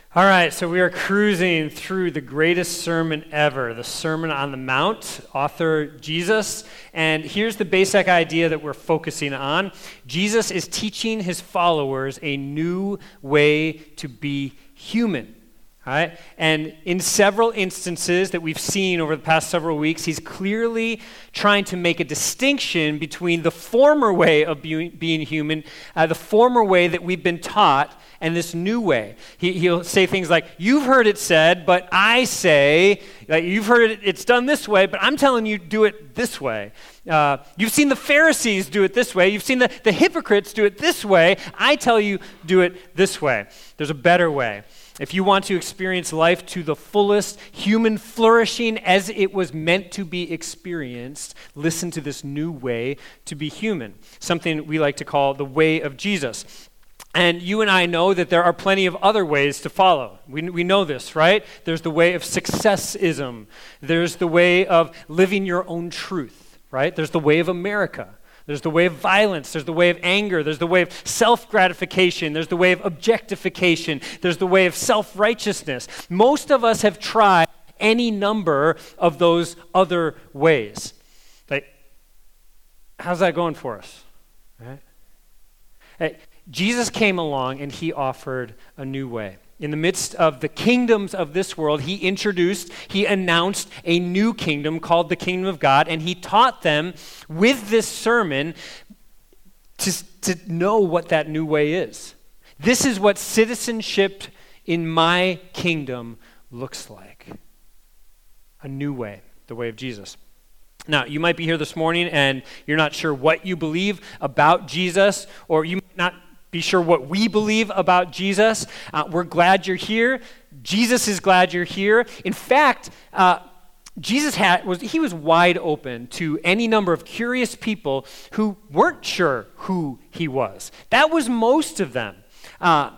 All right, so we are cruising through the greatest sermon ever, the Sermon on the Mount, author Jesus. And here's the basic idea that we're focusing on. Jesus is teaching his followers a new way to be human. All right? And in several instances that we've seen over the past several weeks, he's clearly trying to make a distinction between the former way of being human, the former way that we've been taught, and this new way. He'll say things like, you've heard it said, but I say, like, you've heard it's done this way, but I'm telling you, do it this way. You've seen the Pharisees do it this way. You've seen the hypocrites do it this way. I tell you, do it this way. There's a better way. If you want to experience life to the fullest, human flourishing as it was meant to be experienced, listen to this new way to be human, something we like to call the way of Jesus. And you and I know that there are plenty of other ways to follow. We know this, right? There's the way of successism. There's the way of living your own truth, right? There's the way of America. There's the way of violence. There's the way of anger. There's the way of self-gratification. There's the way of objectification. There's the way of self-righteousness. Most of us have tried any number of those other ways. Like, how's that going for us? Right? Hey, Jesus came along and he offered a new way. In the midst of the kingdoms of this world, he announced a new kingdom called the kingdom of God, and he taught them with this sermon to know what that new way is. This is what citizenship in my kingdom looks like. A new way, the way of Jesus. Now, you might be here this morning and you're not sure what you believe about Jesus, or you might not be sure what we believe about Jesus. We're glad you're here. Jesus is glad you're here. In fact, Jesus was wide open to any number of curious people who weren't sure who he was. That was most of them. It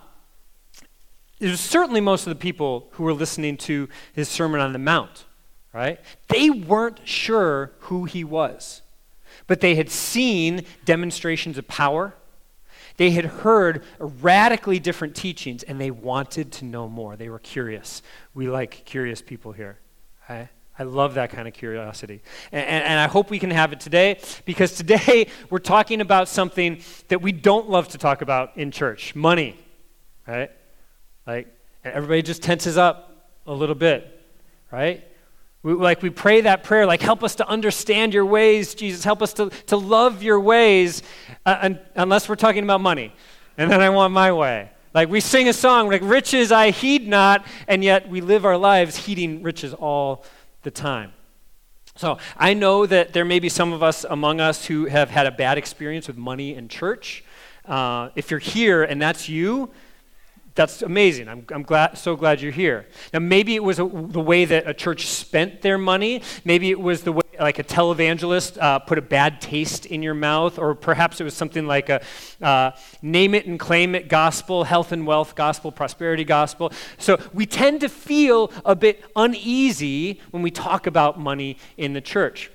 was certainly most of the people who were listening to his Sermon on the Mount, right? They weren't sure who he was, but they had seen demonstrations of power. They had heard radically different teachings, and they wanted to know more. They were curious. We like curious people here. I love that kind of curiosity. And I hope we can have it today, because today we're talking about something that we don't love to talk about in church, money, right? Like, everybody just tenses up a little bit, right? We pray that prayer, like, help us to understand your ways, Jesus. Help us to love your ways, unless we're talking about money. And then I want my way. Like, we sing a song, like, riches I heed not, and yet we live our lives heeding riches all the time. So I know that there may be some of us among us who have had a bad experience with money in church. If you're here and that's you, that's amazing. I'm so glad you're here. Now, maybe it was the way that a church spent their money. Maybe it was the way, like, a televangelist put a bad taste in your mouth, or perhaps it was something like a name it and claim it gospel, health and wealth gospel, prosperity gospel. So we tend to feel a bit uneasy when we talk about money in the church.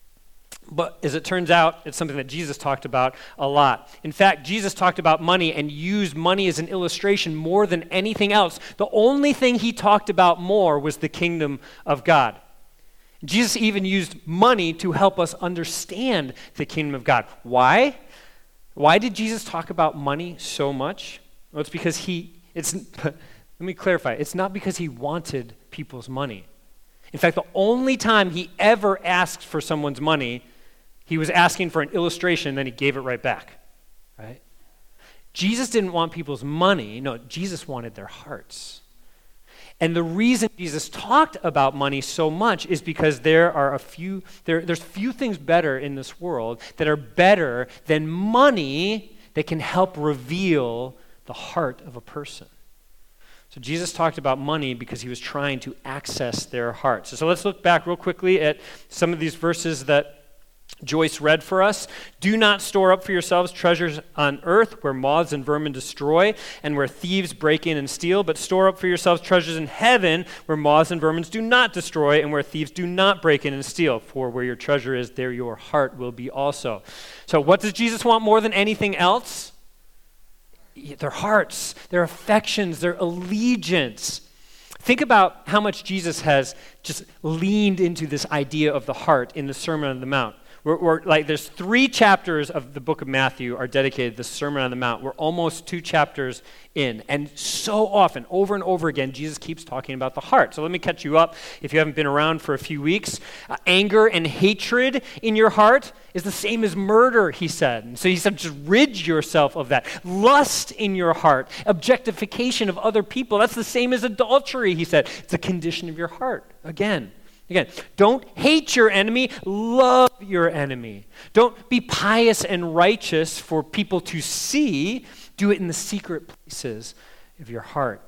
But as it turns out, it's something that Jesus talked about a lot. In fact, Jesus talked about money and used money as an illustration more than anything else. The only thing he talked about more was the kingdom of God. Jesus even used money to help us understand the kingdom of God. Why? Why did Jesus talk about money so much? Well, it's because let me clarify. It's not because he wanted people's money. In fact, the only time he ever asked for someone's money, he was asking for an illustration, and then he gave it right back, right? Jesus didn't want people's money. No, Jesus wanted their hearts. And the reason Jesus talked about money so much is because there's few things better in this world that are better than money that can help reveal the heart of a person. So Jesus talked about money because he was trying to access their hearts. So let's look back real quickly at some of these verses that Joyce read for us. Do not store up for yourselves treasures on earth where moths and vermin destroy and where thieves break in and steal, but store up for yourselves treasures in heaven where moths and vermin do not destroy and where thieves do not break in and steal. For where your treasure is, there your heart will be also. So what does Jesus want more than anything else? their hearts, their affections, their allegiance. Think about how much Jesus has just leaned into this idea of the heart in the Sermon on the Mount. There's 3 chapters of the book of Matthew are dedicated to the Sermon on the Mount. We're almost 2 chapters in. And so often, over and over again, Jesus keeps talking about the heart. So let me catch you up if you haven't been around for a few weeks. Anger and hatred in your heart is the same as murder, he said. And so he said, just rid yourself of that. Lust in your heart, objectification of other people, that's the same as adultery, he said. It's a condition of your heart. Again, don't hate your enemy, love your enemy. Don't be pious and righteous for people to see. Do it in the secret places of your heart.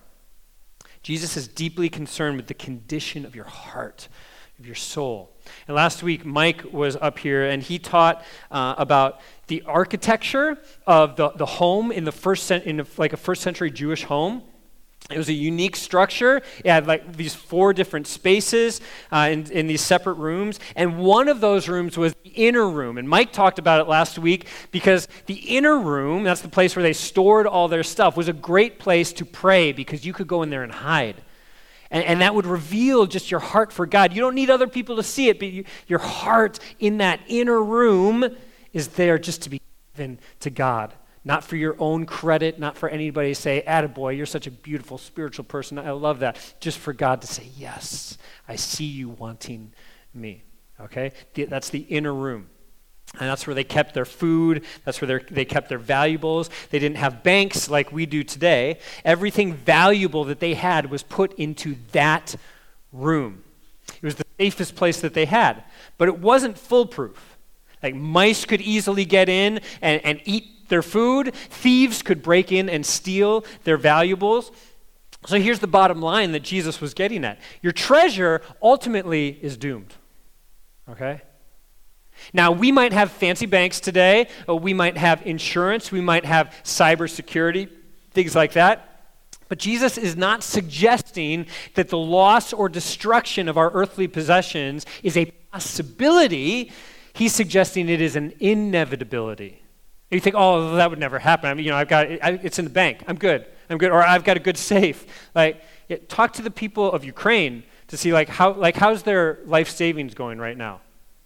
Jesus is deeply concerned with the condition of your heart, of your soul. And last week, Mike was up here, and he taught about the architecture of the home in a first century Jewish home. It was a unique structure. It had like these 4 different spaces in these separate rooms. And one of those rooms was the inner room. And Mike talked about it last week because the inner room, that's the place where they stored all their stuff, was a great place to pray because you could go in there and hide. And that would reveal just your heart for God. You don't need other people to see it, but your heart in that inner room is there just to be given to God. Not for your own credit, not for anybody to say, attaboy, you're such a beautiful spiritual person, I love that. Just for God to say, yes, I see you wanting me, okay? That's the inner room. And that's where they kept their food. That's where they kept their valuables. They didn't have banks like we do today. Everything valuable that they had was put into that room. It was the safest place that they had. But it wasn't foolproof. Like mice could easily get in and eat their food. Thieves could break in and steal their valuables. So here's the bottom line that Jesus was getting at. Your treasure ultimately is doomed. Okay? Now, we might have fancy banks today. We might have insurance. We might have cybersecurity, things like that. But Jesus is not suggesting that the loss or destruction of our earthly possessions is a possibility. He's suggesting it is an inevitability. And you think, oh, that would never happen. I mean, it's in the bank. I'm good. Or I've got a good safe. Talk to the people of Ukraine to see how's their life savings going right now.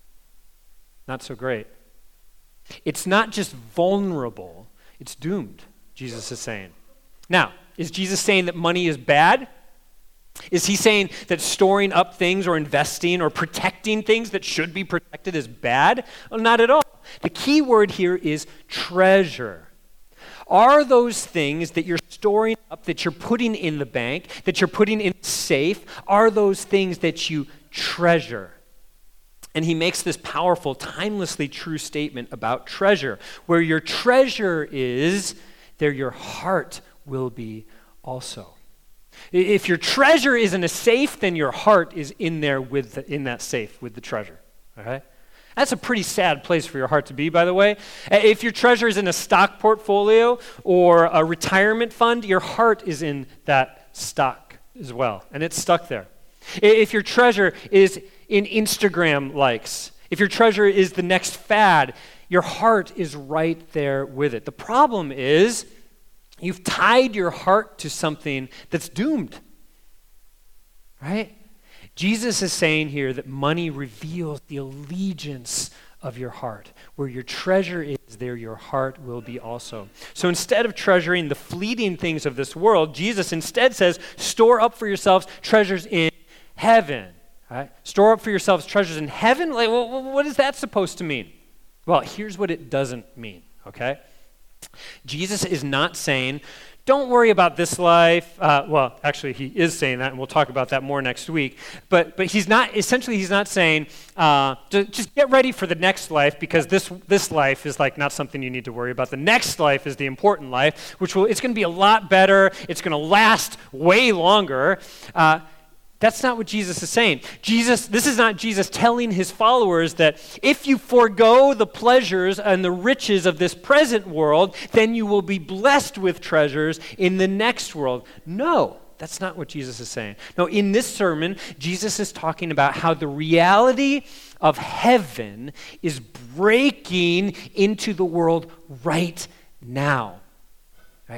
Not so great. It's not just vulnerable, it's doomed, Jesus is saying. Now, is Jesus saying that money is bad? Is he saying that storing up things or investing or protecting things that should be protected is bad? Well, not at all. The key word here is treasure. Are those things that you're storing up, that you're putting in the bank, that you're putting in the safe, are those things that you treasure? And he makes this powerful, timelessly true statement about treasure. Where your treasure is, there your heart will be also. If your treasure is in a safe, then your heart is in there in that safe with the treasure. Okay? That's a pretty sad place for your heart to be, by the way. If your treasure is in a stock portfolio or a retirement fund, your heart is in that stock as well, and it's stuck there. If your treasure is in Instagram likes, if your treasure is the next fad, your heart is right there with it. The problem is you've tied your heart to something that's doomed, right? Jesus is saying here that money reveals the allegiance of your heart. Where your treasure is, there your heart will be also. So instead of treasuring the fleeting things of this world, Jesus instead says, store up for yourselves treasures in heaven. Right? Store up for yourselves treasures in heaven? What is that supposed to mean? Well, here's what it doesn't mean, okay? Jesus is not saying, don't worry about this life. Well, actually, he is saying that, and we'll talk about that more next week. But he's not saying, just get ready for the next life, because this life is not something you need to worry about. The next life is the important life, it's going to be a lot better. It's going to last way longer. That's not what Jesus is saying. This is not Jesus telling his followers that if you forego the pleasures and the riches of this present world, then you will be blessed with treasures in the next world. No, that's not what Jesus is saying. No, in this sermon, Jesus is talking about how the reality of heaven is breaking into the world right now. Right?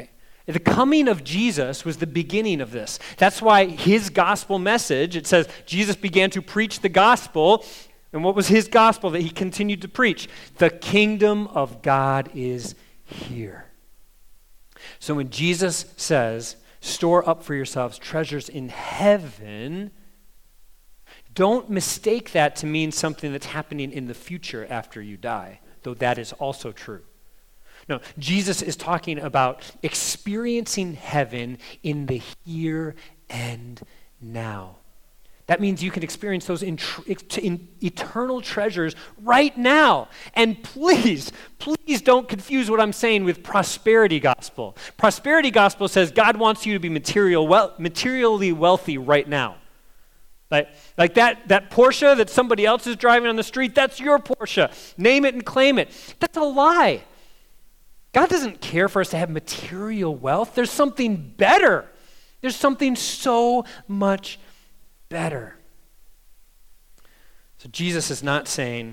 The coming of Jesus was the beginning of this. That's why his gospel message, it says Jesus began to preach the gospel. And what was his gospel that he continued to preach? The kingdom of God is here. So when Jesus says, store up for yourselves treasures in heaven, don't mistake that to mean something that's happening in the future after you die, though that is also true. No, Jesus is talking about experiencing heaven in the here and now. That means you can experience those eternal treasures right now. And please don't confuse what I'm saying with prosperity gospel. Prosperity gospel says God wants you to be materially wealthy right now. Like that Porsche that somebody else is driving on the street, that's your Porsche. Name it and claim it. That's a lie. God doesn't care for us to have material wealth. There's something better. There's something so much better. So Jesus is not saying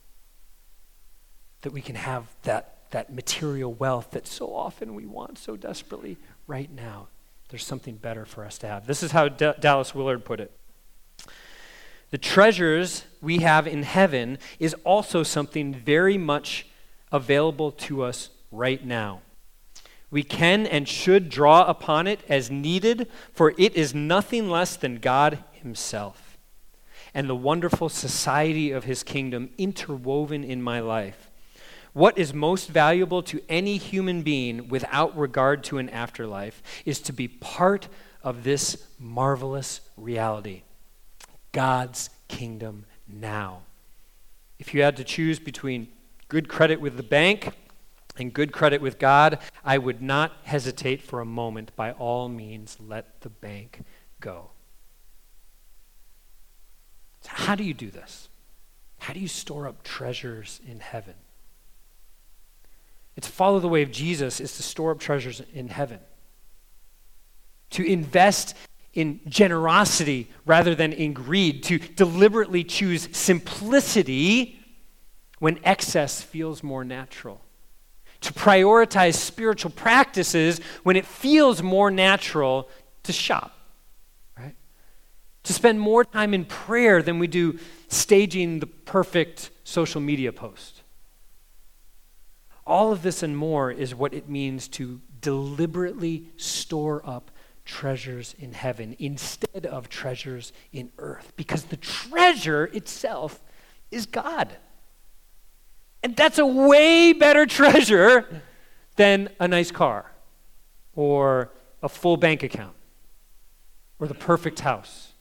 that we can have that material wealth that so often we want so desperately right now. There's something better for us to have. This is how Dallas Willard put it. The treasures we have in heaven is also something very much available to us right now. We can and should draw upon it as needed, for it is nothing less than God himself and the wonderful society of his kingdom interwoven in my life. What is most valuable to any human being without regard to an afterlife is to be part of this marvelous reality, God's kingdom now. If you had to choose between good credit with the bank and good credit with God, I would not hesitate for a moment. By all means, let the bank go. So how do you do this? How do you store up treasures in heaven? It's to follow the way of Jesus is to store up treasures in heaven. To invest in generosity rather than in greed. To deliberately choose simplicity when excess feels more natural. To prioritize spiritual practices when it feels more natural to shop, right? To spend more time in prayer than we do staging the perfect social media post. All of this and more is what it means to deliberately store up treasures in heaven instead of treasures in earth, because the treasure itself is God. And that's a way better treasure than a nice car or a full bank account or the perfect house.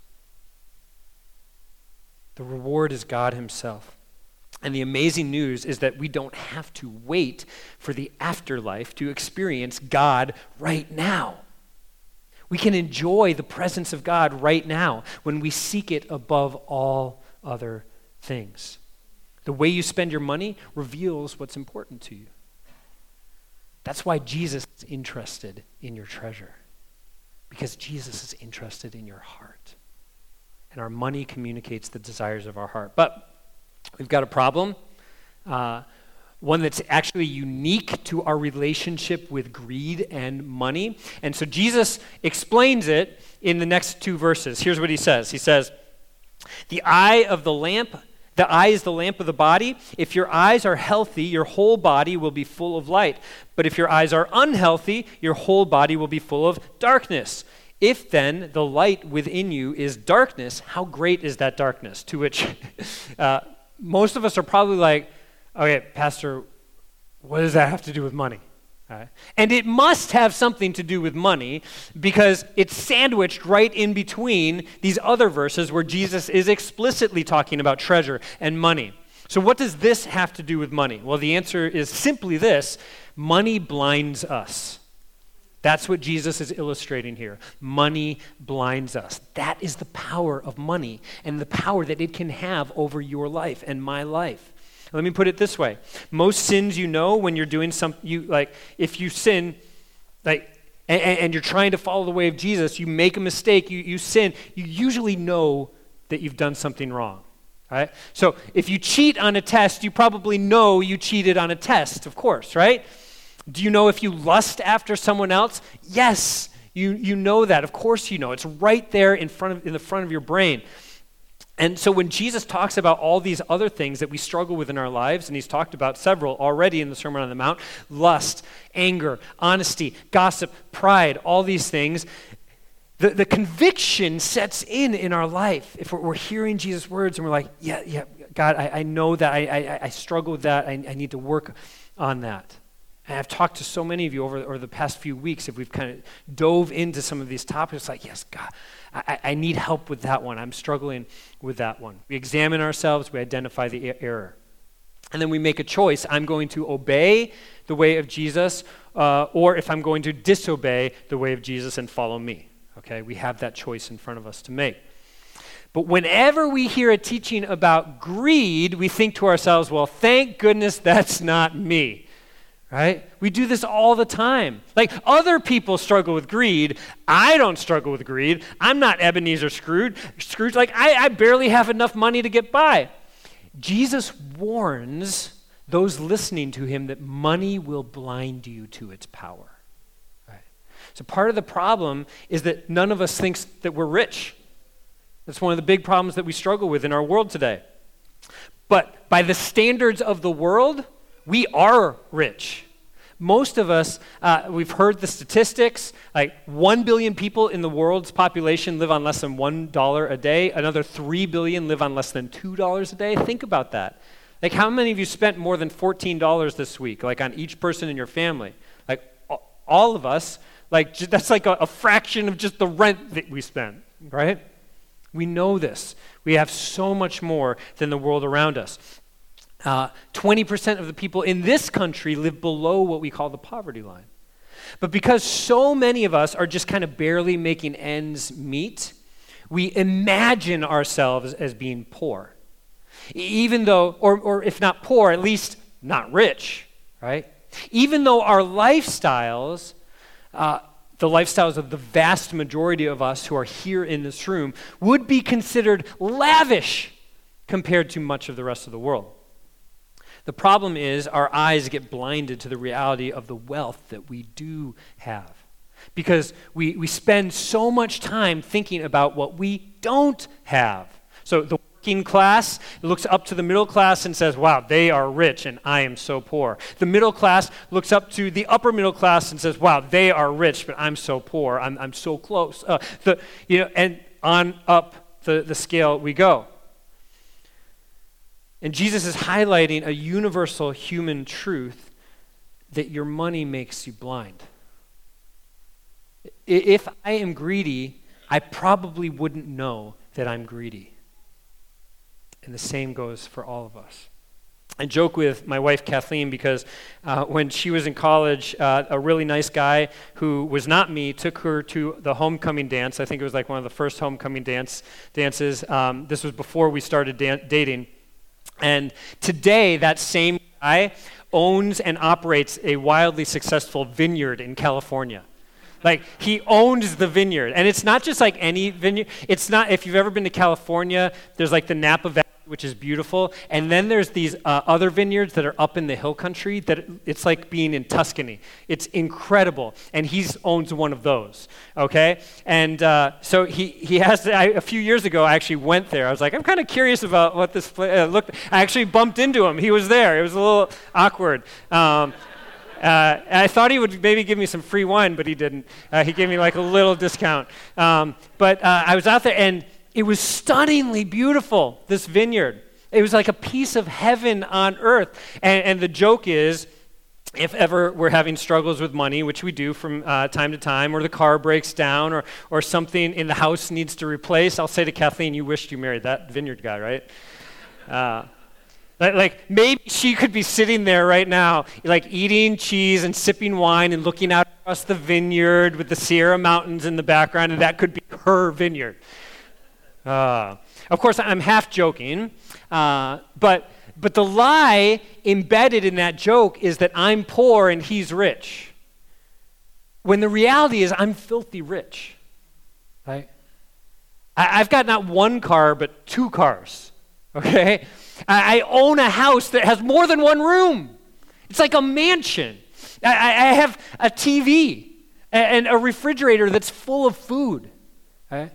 The reward is God himself. And the amazing news is that we don't have to wait for the afterlife to experience God right now. We can enjoy the presence of God right now when we seek it above all other things. The way you spend your money reveals what's important to you. That's why Jesus is interested in your treasure, because Jesus is interested in your heart. And our money communicates the desires of our heart. But we've got a problem, one that's actually unique to our relationship with greed and money. And so Jesus explains it in the next two verses. Here's what he says. He says, the eye is the lamp of the body. If your eyes are healthy, your whole body will be full of light. But if your eyes are unhealthy, your whole body will be full of darkness. If then the light within you is darkness, how great is that darkness? To which most of us are probably like, okay, Pastor, what does that have to do with money? Right. And it must have something to do with money because it's sandwiched right in between these other verses where Jesus is explicitly talking about treasure and money. So what does this have to do with money? Well, the answer is simply this: money blinds us. That's what Jesus is illustrating here. Money blinds us. That is the power of money and the power that it can have over your life and my life. Let me put it this way. Most sins you know when you're doing something, if you sin, and you're trying to follow the way of Jesus, you make a mistake, you sin, you usually know that you've done something wrong, right? So if you cheat on a test, you probably know you cheated on a test, of course, right? Do you know if you lust after someone else? Yes, you know that. Of course you know. It's right there in the front of your brain. And so when Jesus talks about all these other things that we struggle with in our lives, and he's talked about several already in the Sermon on the Mount, lust, anger, honesty, gossip, pride, all these things, the conviction sets in our life. If we're hearing Jesus' words and we're like, yeah, God, I know that, I struggle with that, I need to work on that. And I've talked to so many of you over the past few weeks, if we've kind of dove into some of these topics, like, yes, God, I need help with that one. I'm struggling with that one. We examine ourselves, we identify the error. And then we make a choice. I'm going to obey the way of Jesus, or if I'm going to disobey the way of Jesus and follow me. Okay, we have that choice in front of us to make. But whenever we hear a teaching about greed, we think to ourselves, well, thank goodness that's not me. Right? We do this all the time. Like, other people struggle with greed. I don't struggle with greed. I'm not Ebenezer Scrooge. Like, I barely have enough money to get by. Jesus warns those listening to him that money will blind you to its power. Right? So part of the problem is that none of us thinks that we're rich. That's one of the big problems that we struggle with in our world today. But by the standards of the world, we are rich. Most of us, we've heard the statistics, like 1 billion people in the world's population live on less than $1 a day. Another 3 billion live on less than $2 a day. Think about that. Like, how many of you spent more than $14 this week, like on each person in your family? Like, all of us, like, that's like a fraction of just the rent that we spend, right? We know this. We have so much more than the world around us. 20% of the people in this country live below what we call the poverty line. But because so many of us are just kind of barely making ends meet, we imagine ourselves as being poor. Even though, or if not poor, at least not rich, right? Even though our lifestyles, the lifestyles of the vast majority of us who are here in this room, would be considered lavish compared to much of the rest of the world. The problem is our eyes get blinded to the reality of the wealth that we do have, because we spend so much time thinking about what we don't have. So the working class looks up to the middle class and says, wow, they are rich and I am so poor. The middle class looks up to the upper middle class and says, wow, they are rich, but I'm so poor. I'm so close. And on up the scale we go. And Jesus is highlighting a universal human truth that your money makes you blind. If I am greedy, I probably wouldn't know that I'm greedy. And the same goes for all of us. I joke with my wife Kathleen because when she was in college, a really nice guy who was not me took her to the homecoming dance. I think it was like one of the first homecoming dances. This was before we started dating. And today, that same guy owns and operates a wildly successful vineyard in California. Like, he owns the vineyard. And it's not just like any vineyard. It's not, if you've ever been to California, there's like the Napa Valley, which is beautiful. And then there's these other vineyards that are up in the hill country that it's like being in Tuscany. It's incredible. And he owns one of those, okay? And so he has, a few years ago, I actually went there. I was like, I'm kind of curious about what this place looked. I actually bumped into him. He was there. It was a little awkward. I thought he would maybe give me some free wine, but he didn't. He gave me like a little discount. But I was out there, and it was stunningly beautiful, this vineyard. It was like a piece of heaven on earth. And the joke is, if ever we're having struggles with money, which we do from time to time, or the car breaks down, or something in the house needs to replace, I'll say to Kathleen, you wished you married that vineyard guy, right? Like maybe she could be sitting there right now, like eating cheese and sipping wine and looking out across the vineyard with the Sierra Mountains in the background, and that could be her vineyard. Of course, I'm half joking, but the lie embedded in that joke is that I'm poor and he's rich. When the reality is I'm filthy rich, right? I've got not one car, but 2 cars, okay? I own a house that has more than one room. It's like a mansion. I have a TV and a refrigerator that's full of food. Right?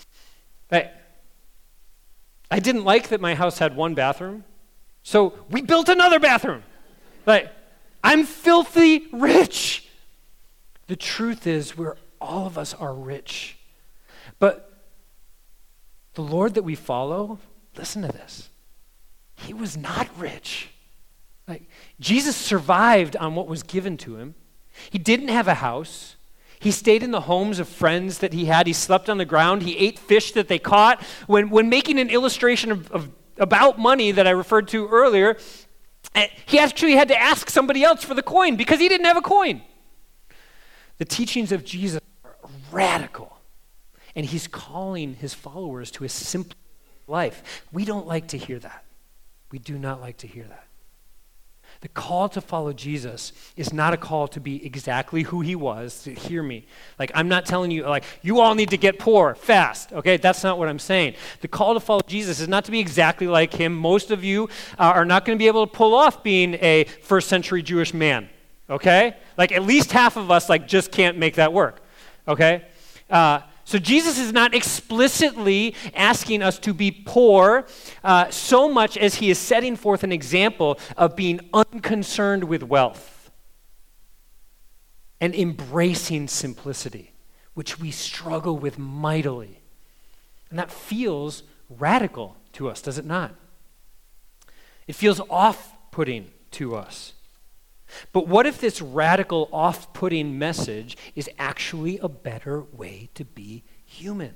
I didn't like that my house had one bathroom, so we built another bathroom. I'm filthy rich. The truth is, all of us are rich. But the Lord that we follow, listen to this. He was not rich. Jesus survived on what was given to him. He didn't have a house. He stayed in the homes of friends that he had. He slept on the ground. He ate fish that they caught. When making an illustration about money that I referred to earlier, he actually had to ask somebody else for the coin because he didn't have a coin. The teachings of Jesus are radical, and he's calling his followers to a simple life. We don't like to hear that. We do not like to hear that. The call to follow Jesus is not a call to be exactly who he was. Hear me. I'm not telling you, you all need to get poor fast, okay? That's not what I'm saying. The call to follow Jesus is not to be exactly like him. Most of you are not going to be able to pull off being a first century Jewish man, okay? At least half of us, just can't make that work, okay? So Jesus is not explicitly asking us to be poor so much as he is setting forth an example of being unconcerned with wealth and embracing simplicity, which we struggle with mightily. And that feels radical to us, does it not? It feels off-putting to us. But what if this radical, off-putting message is actually a better way to be human?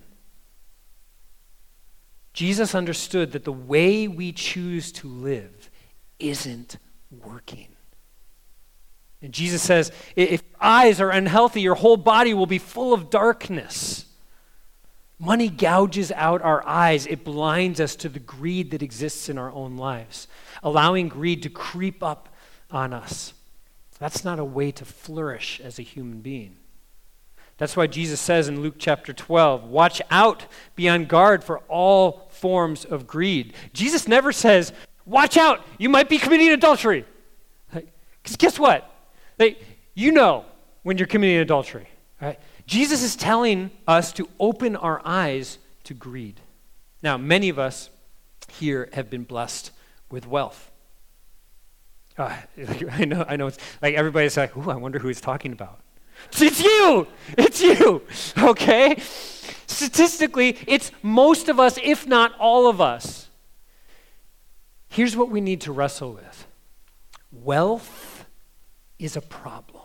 Jesus understood that the way we choose to live isn't working. And Jesus says, if your eyes are unhealthy, your whole body will be full of darkness. Money gouges out our eyes. It blinds us to the greed that exists in our own lives, allowing greed to creep up on us. That's not a way to flourish as a human being. That's why Jesus says in Luke chapter 12, watch out, be on guard for all forms of greed. Jesus never says, watch out, you might be committing adultery. Because guess what? You know when you're committing adultery. Right? Jesus is telling us to open our eyes to greed. Now, many of us here have been blessed with wealth. I know. It's everybody's like, ooh, I wonder who he's talking about. It's you, okay? Statistically, it's most of us, if not all of us. Here's what we need to wrestle with. Wealth is a problem.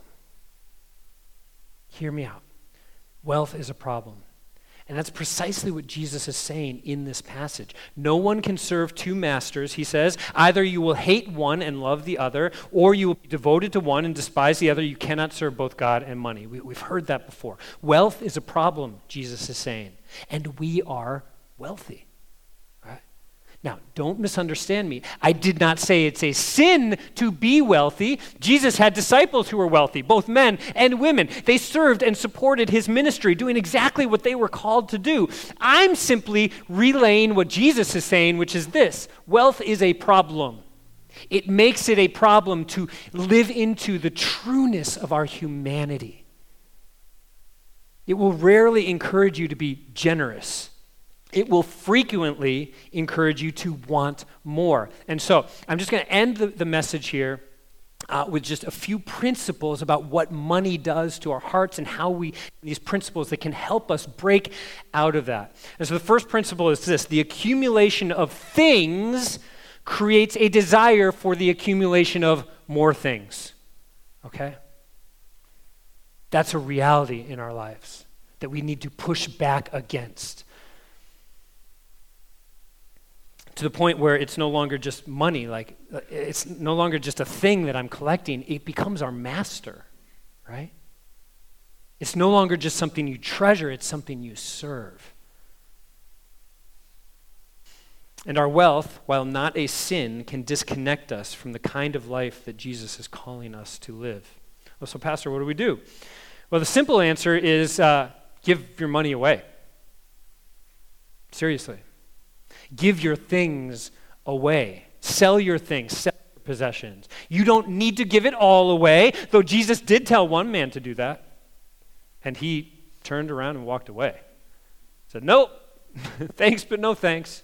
Hear me out. Wealth is a problem. And that's precisely what Jesus is saying in this passage. No one can serve two masters, he says. Either you will hate one and love the other, or you will be devoted to one and despise the other. You cannot serve both God and money. We've heard that before. Wealth is a problem, Jesus is saying. And we are wealthy. Now, don't misunderstand me. I did not say it's a sin to be wealthy. Jesus had disciples who were wealthy, both men and women. They served and supported his ministry, doing exactly what they were called to do. I'm simply relaying what Jesus is saying, which is this: wealth is a problem. It makes it a problem to live into the trueness of our humanity. It will rarely encourage you to be generous. It will frequently encourage you to want more. And so I'm just going to end the message here with just a few principles about what money does to our hearts and how these principles that can help us break out of that. And so the first principle is this: the accumulation of things creates a desire for the accumulation of more things. Okay? That's a reality in our lives that we need to push back against. To the point where it's no longer just money, it's no longer just a thing that I'm collecting, it becomes our master, right? It's no longer just something you treasure, it's something you serve. And our wealth, while not a sin, can disconnect us from the kind of life that Jesus is calling us to live. Well, so Pastor, what do we do? Well, the simple answer is give your money away. Seriously. Give your things away. Sell your things. Sell your possessions. You don't need to give it all away, though Jesus did tell one man to do that. And he turned around and walked away. Said, nope, thanks, but no thanks.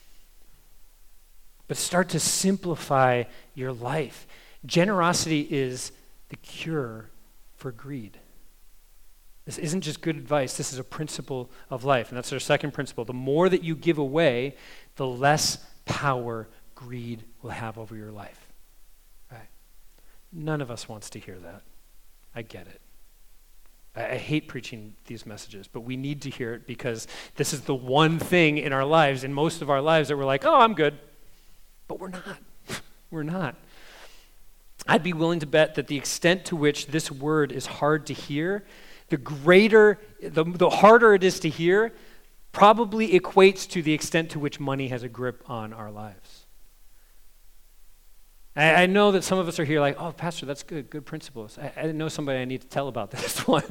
But start to simplify your life. Generosity is the cure for greed. This isn't just good advice. This is a principle of life. And that's our second principle. The more that you give away, the less power greed will have over your life. Right? None of us wants to hear that. I get it. I hate preaching these messages, but we need to hear it because this is the one thing in our lives, in most of our lives, that we're like, oh, I'm good. But we're not. We're not. I'd be willing to bet that the extent to which this word is hard to hear, the harder it is to hear, probably equates to the extent to which money has a grip on our lives. I know that some of us are here like, oh, Pastor, that's good principles. I didn't know somebody I need to tell about this one.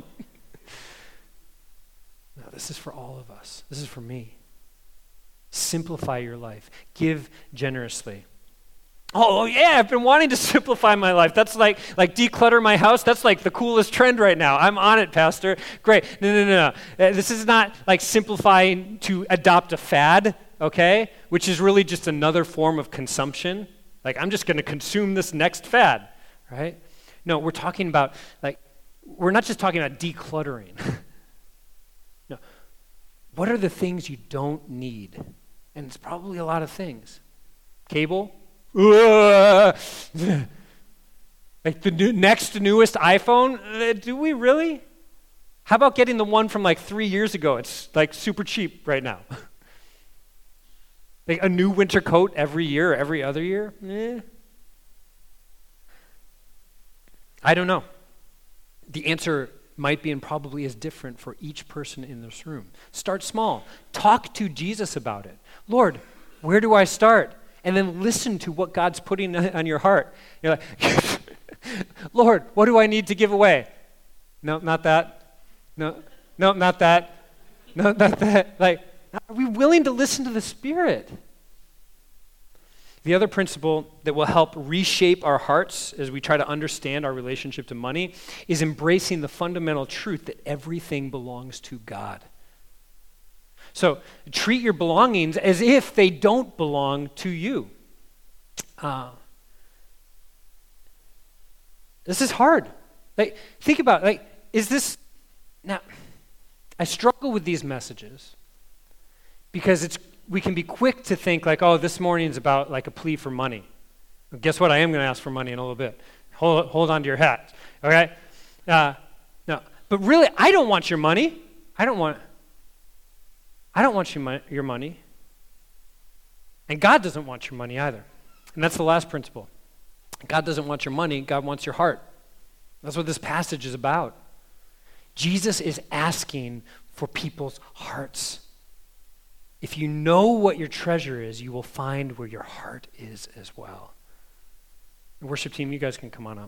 No, this is for all of us. This is for me. Simplify your life. Give generously. Oh, yeah, I've been wanting to simplify my life. That's like declutter my house. That's like the coolest trend right now. I'm on it, Pastor. Great. No. This is not like simplifying to adopt a fad, okay, which is really just another form of consumption. Like, I'm just going to consume this next fad, right? No, we're talking about, we're not just talking about decluttering. No. What are the things you don't need? And it's probably a lot of things. Cable? Like the next newest iPhone? Do we really? How about getting the one from like 3 years ago? It's like super cheap right now. Like a new winter coat every year or every other year? I don't know. The answer might be and probably is different for each person in this room. Start small. Talk to Jesus about it. Lord, where do I start? And then listen to what God's putting on your heart. You're like, Lord, what do I need to give away? No, not that. No, not that. No, not that. Like, are we willing to listen to the Spirit? The other principle that will help reshape our hearts as we try to understand our relationship to money is embracing the fundamental truth that everything belongs to God. So treat your belongings as if they don't belong to you. This is hard. Like, think about, is this, now, I struggle with these messages because we can be quick to think like, oh, this morning is about like a plea for money. Well, guess what? I am going to ask for money in a little bit. Hold on to your hat, okay? No, but really, I don't want your money. I don't want your money. And God doesn't want your money either. And that's the last principle. God doesn't want your money. God wants your heart. That's what this passage is about. Jesus is asking for people's hearts. If you know what your treasure is, you will find where your heart is as well. The worship team, you guys can come on up.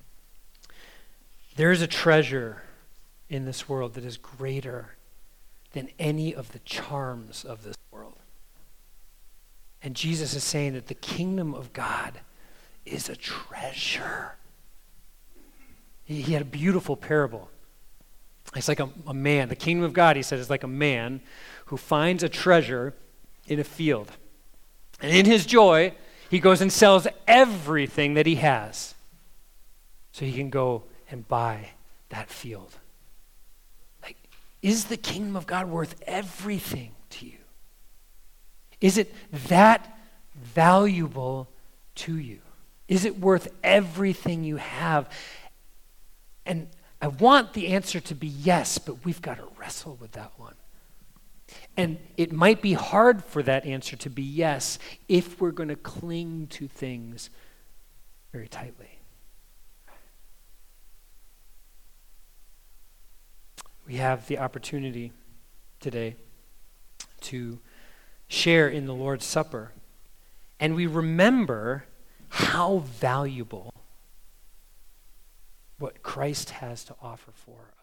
There is a treasure in this world that is greater than any of the charms of this world. And Jesus is saying that the kingdom of God is a treasure. He had a beautiful parable. It's like a man. The kingdom of God, he said, is like a man who finds a treasure in a field. And in his joy, he goes and sells everything that he has so he can go and buy that field. Like, is the kingdom of God worth everything to you? Is it that valuable to you? Is it worth everything you have? And I want the answer to be yes, but we've got to wrestle with that one. And it might be hard for that answer to be yes if we're going to cling to things very tightly. We have the opportunity today to share in the Lord's Supper, and we remember how valuable what Christ has to offer for us.